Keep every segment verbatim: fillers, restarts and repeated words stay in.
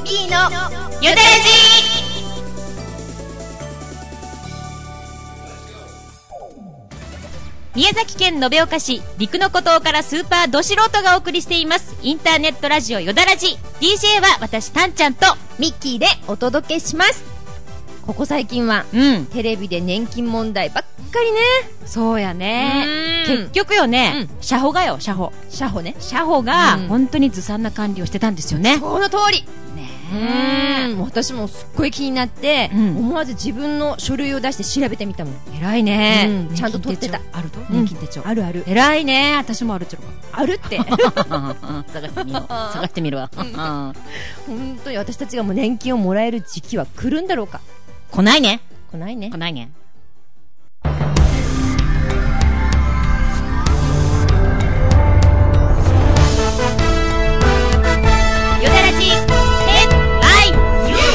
ッキーのよだらじ。宮崎県延岡市陸の孤島からスーパーど素人がお送りしていますインターネットラジオよだらじ。 ディージェー は私たんちゃんとミッキーでお届けします。ここ最近は、うん、テレビで年金問題ばっかりね。 そうやね。結局よね、うん、社保がよ、社保社保ね、 社保が本当にずさんな管理をしてたんですよね。 その通りね。うん、私もすっごい気になって、うん、思わず自分の書類を出して調べてみたもん。 偉いね、 うん、ちゃんと取ってた。 あると年金手帳、 うん、あるある。 偉いね。私もあるっちゃろあるって探してみよう探してみるわ本当に私たちがもう年金をもらえる時期は来るんだろうか。 来ないね来ないね来ないね。よだらじヘッラインニュ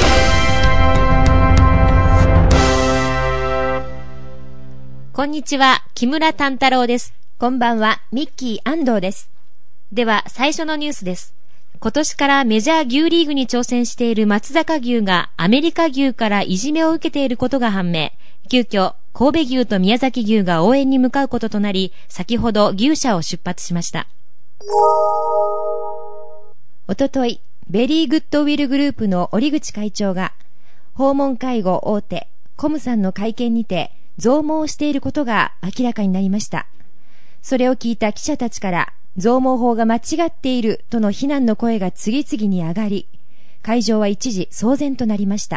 ース。こんにちは、木村丹太郎です。 こんばんは、ミッキー安藤です。 では最初のニュースです。今年からメジャー牛リーグに挑戦している松坂牛がアメリカ牛からいじめを受けていることが判明。急遽神戸牛と宮崎牛が応援に向かうこととなり、先ほど牛舎を出発しました。 おととい、ベリーグッドウィルグループの折口会長が訪問介護大手コムさんの会見にて増毛していることが明らかになりました。それを聞いた記者たちから増毛法が間違っているとの非難の声が次々に上がり、会場は一時騒然となりました。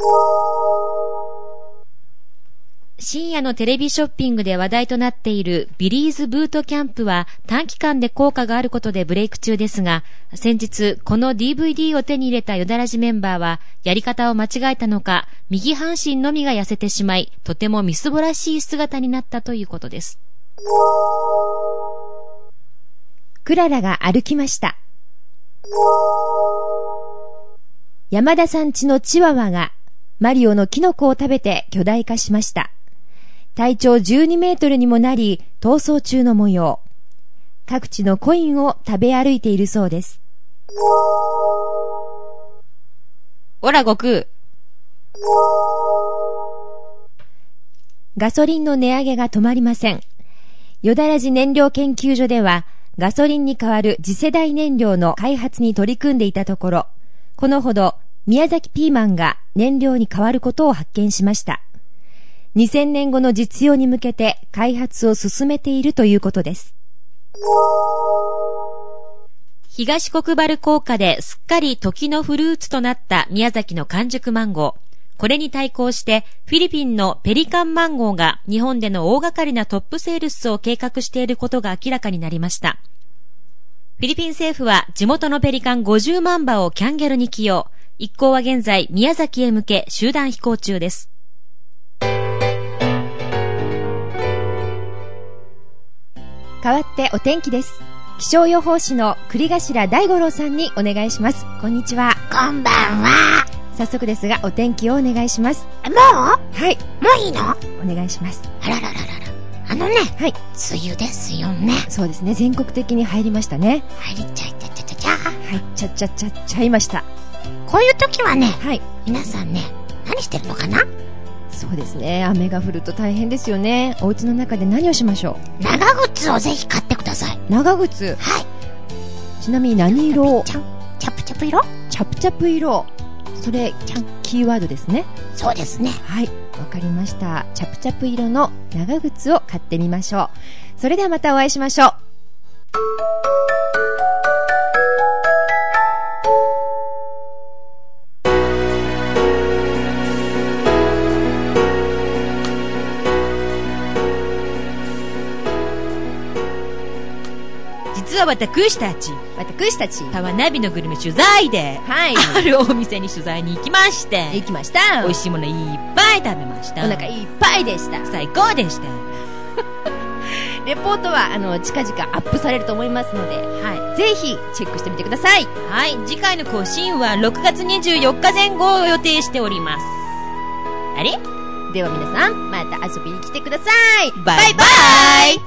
深夜のテレビショッピングで話題となっているビリーズブートキャンプは短期間で効果があることでブレイク中ですが、先日この ディーブイディー を手に入れたよだらじメンバーはやり方を間違えたのか、右半身のみが痩せてしまい、とてもみすぼらしい姿になったということです。 クララが歩きました。山田さん家のチワワがマリオのキノコを食べて巨大化しました。体長じゅうにメートルにもなり逃走中の模様。各地のコインを食べ歩いているそうです。 おら悟空。 ガソリンの値上げが止まりません。よだらじ燃料研究所ではガソリンに代わる次世代燃料の開発に取り組んでいたところ、このほど宮崎ピーマンが燃料に変わることを発見しました。にせんねんごの実用に向けて開発を進めているということです。 東国原効果ですっかり時のフルーツとなった宮崎の完熟マンゴー。これに対抗してフィリピンのペリカンマンゴーが日本での大掛かりなトップセールスを計画していることが明らかになりました。フィリピン政府は地元のペリカンごじゅうまんばをキャンギャルに起用。一行は現在宮崎へ向け集団飛行中です。 代わってお天気です。気象予報士の栗頭大五郎さんにお願いします。こんにちは。 こんばんは。 早速ですがお天気をお願いします。 もう？ はい。 もういいの？ お願いします。 あららららら。あのね。はい。梅雨ですよね。 そうですね。全国的に入りましたね。 入りちゃいちゃちゃちゃちゃ。 入っちゃちゃちゃちゃいました。 こういう時はね。 はい。 皆さんね、何してるのかな？ そうですね。雨が降ると大変ですよね。お家の中で何をしましょう？長靴をぜひ買ってください。 長靴？ はい。 ちなみに何色？ チャチャプチャプ色？ チャプチャプ色。それキーワードですね。 そうですね。 はい、わかりました。チャプチャプ色の長靴を買ってみましょう。それではまたお会いしましょう。 実は私たち私たち川ナビのグルメ取材で、 はい、 あるお店に取材に行きまして行きました。 美味しいものいっぱい食べました。 お腹いっぱいでした。 最高でしたレポートはあの近々アップされると思いますので、はい、ぜひチェックしてみてください。 はい、次回の更新はろくがつにじゅうよっかぜん後を予定しております。あれ？ では皆さんまた遊びに来てください。 バイバイ。